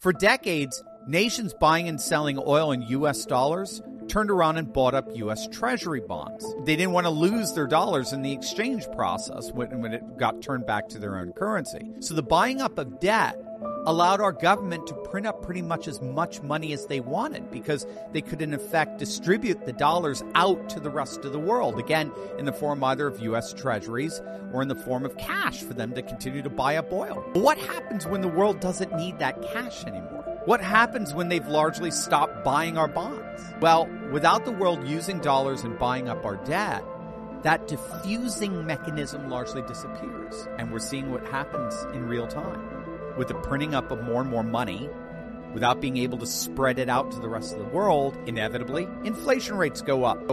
For decades, nations buying and selling oil in U.S. dollars turned around and bought up U.S. Treasury bonds. They didn't want to lose their dollars in the exchange process when it got turned back to their own currency. So the buying up of debt allowed our government to print up pretty much as much money as they wanted because they could, in effect, distribute the dollars out to the rest of the world, again, in the form either of U.S. Treasuries or in the form of cash for them to continue to buy up oil. But what happens when the world doesn't need that cash anymore? What happens when they've largely stopped buying our bonds? Well, without the world using dollars and buying up our debt, that diffusing mechanism largely disappears. And we're seeing what happens in real time. With the printing up of more and more money, without being able to spread it out to the rest of the world, inevitably, inflation rates go up.